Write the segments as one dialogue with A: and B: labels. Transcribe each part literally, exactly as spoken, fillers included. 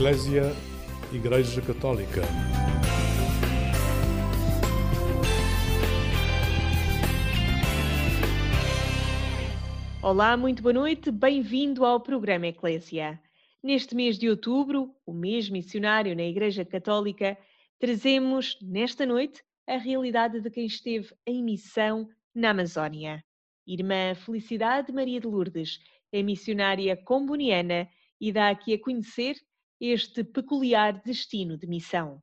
A: Eclésia, Igreja Católica.
B: Olá, muito boa noite, bem-vindo ao programa Eclésia. Neste mês de outubro, o mês missionário na Igreja Católica, trazemos, nesta noite, a realidade de quem esteve em missão na Amazónia. Irmã Felicidade Maria de Lourdes é missionária comboniana e dá aqui a conhecer este peculiar destino de missão.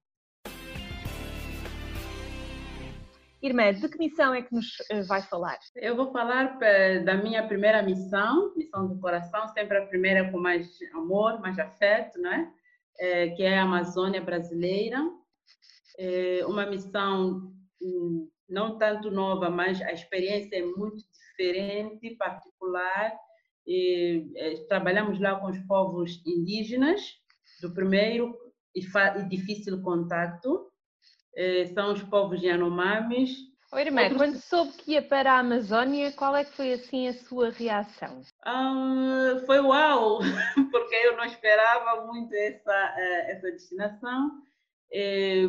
B: Irmã, de que missão é que nos vai falar?
C: Eu vou falar da minha primeira missão, missão do coração, sempre a primeira com mais amor, mais afeto, né? É, que é a Amazônia brasileira. É uma missão não tanto nova, mas a experiência é muito diferente, particular. E, é, trabalhamos lá com os povos indígenas, do primeiro e, e difícil contato. É, são os povos Yanomamis.
B: Oh, irmã, Outros... quando soube que ia para a Amazónia, qual é que foi assim a sua reação?
C: Ah, foi uau, porque eu não esperava muito essa, essa destinação. É,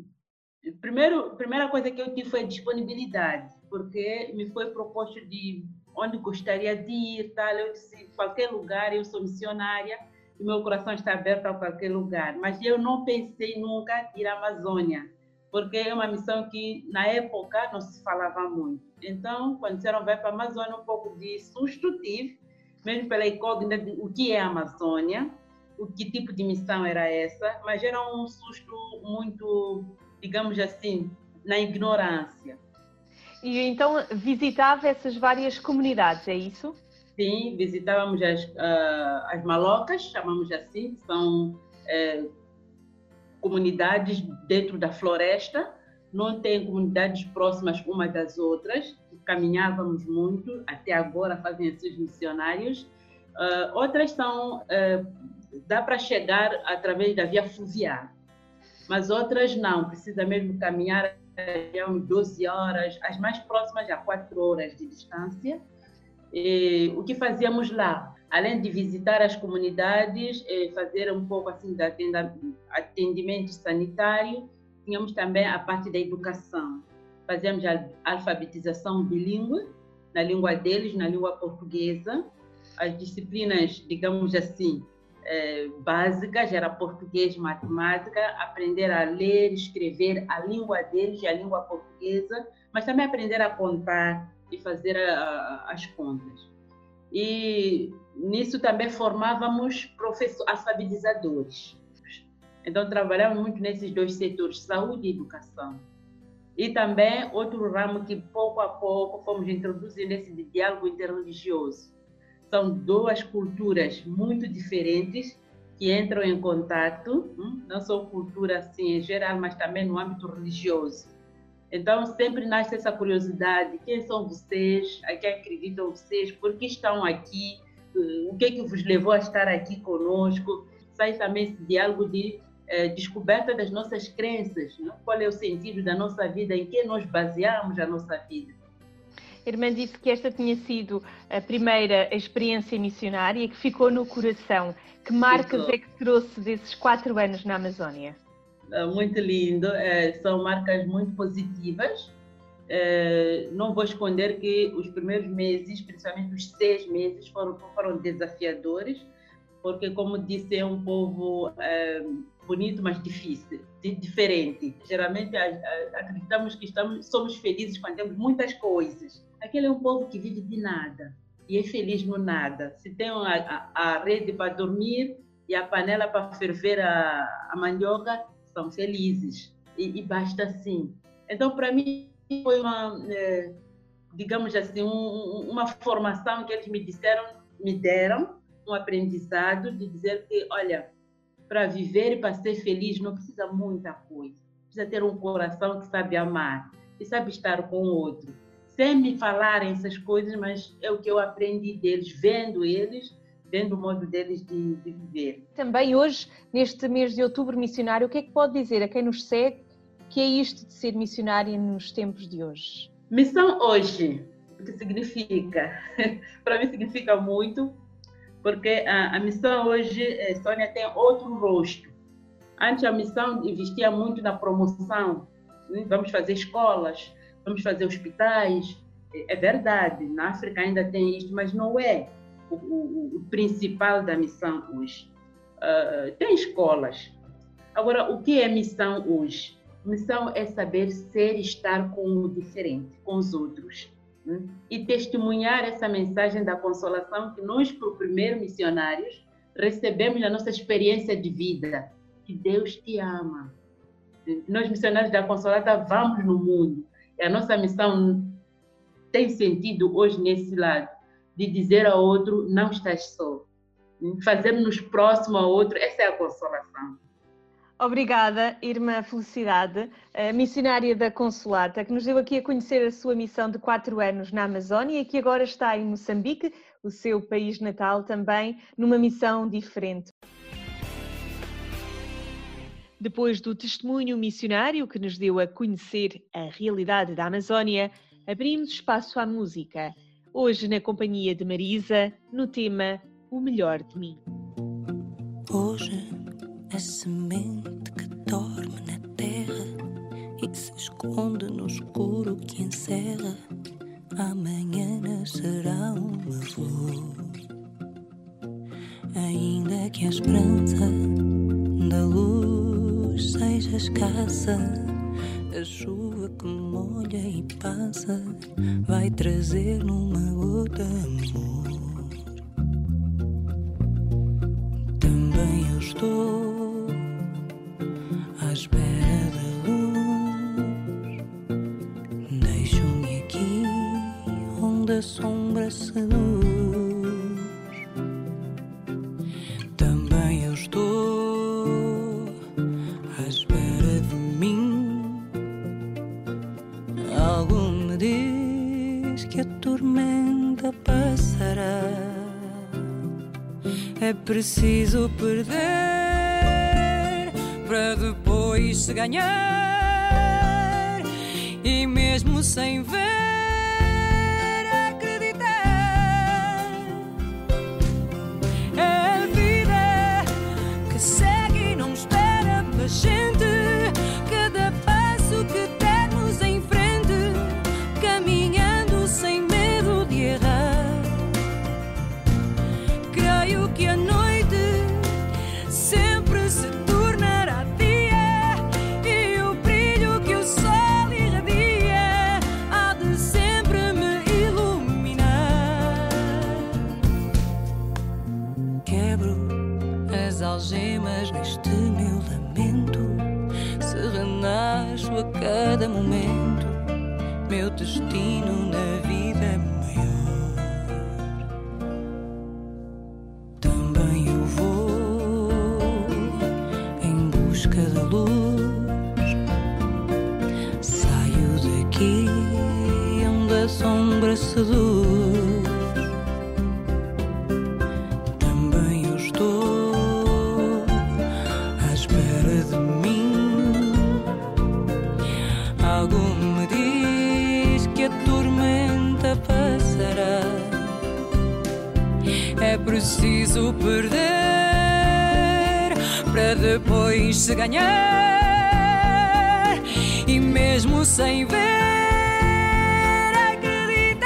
C: primeiro, primeira coisa que eu tive foi a disponibilidade, porque me foi proposto de onde gostaria de ir, tal. Eu disse, qualquer lugar, eu sou missionária, e meu coração está aberto a qualquer lugar. Mas eu não pensei nunca ir à Amazônia, porque é uma missão que, na época, não se falava muito. Então, quando disseram vai para a Amazônia, um pouco de susto tive, mesmo pela incógnita de o que é a Amazônia, o que tipo de missão era essa, mas era um susto muito, digamos assim, na ignorância.
B: E então visitava essas várias comunidades, é isso?
C: Sim, visitávamos as, uh, as malocas, chamamos assim, que são... É, comunidades dentro da floresta, não tem comunidades próximas umas das outras, caminhávamos muito, até agora fazem esses missionários. Uh, outras são, uh, dá para chegar através da via fluvial, mas outras não, precisa mesmo caminhar umas doze horas, as mais próximas a quatro horas de distância. E, o que fazíamos lá? Além de visitar as comunidades, fazer um pouco assim de atendimento sanitário, tínhamos também a parte da educação. Fazíamos a alfabetização bilíngue, na língua deles, na língua portuguesa. As disciplinas, digamos assim, é, básicas, era português, matemática, aprender a ler, escrever a língua deles, a língua portuguesa, mas também aprender a contar e fazer a, a, as contas. E nisso também formávamos professores, alfabetizadores. Então, trabalhamos muito nesses dois setores, saúde e educação. E também outro ramo que, pouco a pouco, fomos introduzindo nesse diálogo interreligioso. São duas culturas muito diferentes que entram em contato, não só cultura assim em geral, mas também no âmbito religioso. Então, sempre nasce essa curiosidade, quem são vocês, a quem acreditam vocês, por que estão aqui, o que é que vos levou a estar aqui conosco. Sai também esse diálogo de eh, descoberta das nossas crenças, não? Qual é o sentido da nossa vida, em que nós baseamos a nossa vida.
B: A irmã disse que esta tinha sido a primeira experiência missionária que ficou no coração. Que marcas é que trouxe desses quatro anos na Amazónia?
C: Muito lindo, é, são marcas muito positivas. É, não vou esconder que os primeiros meses, principalmente os seis meses, foram, foram desafiadores, porque, como disse, é um povo é, bonito, mas difícil, diferente. Geralmente a, a, acreditamos que estamos, somos felizes quando temos muitas coisas. Aquele é um povo que vive de nada e é feliz no nada. Se tem a, a, a rede para dormir e a panela para ferver a, a mandioca, são felizes e, e basta assim. Então, para mim, foi uma, é, digamos assim, um, uma formação que eles me disseram, me deram, um aprendizado de dizer que, olha, para viver e para ser feliz não precisa muita coisa. Precisa ter um coração que sabe amar e sabe estar com o outro. Sem me falarem essas coisas, mas é o que eu aprendi deles, vendo eles, vendo o modo deles de, de viver.
B: Também hoje, neste mês de outubro missionário, o que é que pode dizer a quem nos segue que é isto de ser missionária nos tempos de hoje?
C: Missão hoje, o que significa? Para mim significa muito, porque a, a missão hoje, Sônia, tem outro rosto. Antes a missão investia muito na promoção, né? Vamos fazer escolas, vamos fazer hospitais. É verdade, na África ainda tem isso, mas não é o, o, o principal da missão hoje. Uh, tem escolas. Agora, o que é missão hoje? Missão é saber ser e estar com o diferente, com os outros. Né? E testemunhar essa mensagem da consolação que nós, por primeiro missionários, recebemos na nossa experiência de vida, que Deus te ama. Nós, missionários da Consolata, vamos no mundo. E a nossa missão tem sentido hoje nesse lado, de dizer ao outro, não estás só. Fazermos próximo ao outro, essa é a consolação.
B: Obrigada, Irmã Felicidade, missionária da Consolata, que nos deu aqui a conhecer a sua missão de quatro anos na Amazónia e que agora está em Moçambique, o seu país natal, também numa missão diferente. Depois do testemunho missionário que nos deu a conhecer a realidade da Amazónia, abrimos espaço à música. Hoje na companhia de Marisa, no tema O Melhor de Mim.
D: Hoje a semente que dorme na terra e se esconde no escuro que encerra, amanhã nascerá uma flor. Ainda que a esperança da luz seja escassa, a chuva que molha e passa vai trazer numa gota amor. Também eu estou à espera da luz. Deixo-me aqui onde a sombra seduz. Também eu estou à espera de mim. Algo me diz que a tormenta passará. É preciso perder para depois se ganhar. E mesmo sem ver, acreditar. É a vida que segue e não espera pela gente. Cada passo que dermos em frente, caminhando sem medo de errar. Creio que a noite sempre se tornará dia e o brilho que o sol irradia há de sempre me iluminar. Quebro as algemas neste meu lamento, se renasço a cada momento, meu destino na vida é maior. Também eu vou em busca da luz. Saio daqui onde a sombra seduz. Também eu estou à espera de mim. Algo me diz que a tormenta passará. É preciso perder para depois se ganhar. E mesmo sem ver, acreditar.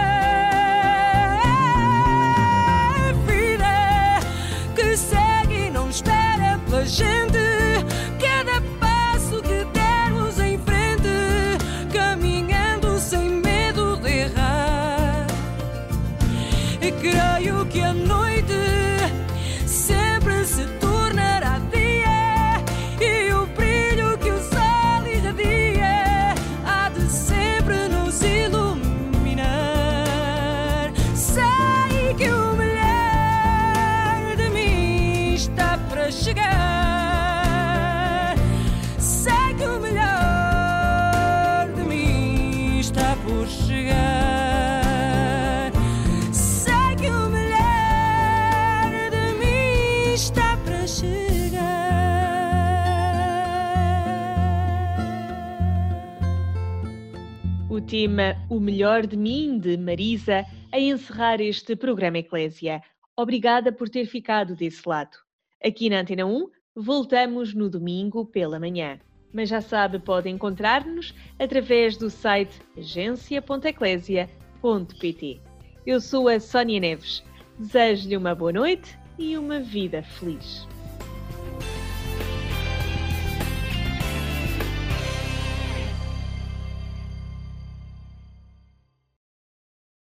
D: A vida que segue e não espera pela gente. Cada passo que dermos em frente, caminhando sem medo de errar. E creio que a noite sempre se tornará dia e o brilho que o sol irradia há de sempre nos iluminar. Sei que o melhor de mim está para chegar. Sei que o melhor de mim está por chegar. Está para chegar.
B: O tema O Melhor de Mim, de Marisa, a encerrar este programa Eclésia. Obrigada por ter ficado desse lado. Aqui na Antena um, voltamos no domingo pela manhã. Mas já sabe, pode encontrar-nos através do site agência ponto eclésia ponto pt. Eu sou a Sónia Neves. Desejo-lhe uma boa noite e uma vida feliz.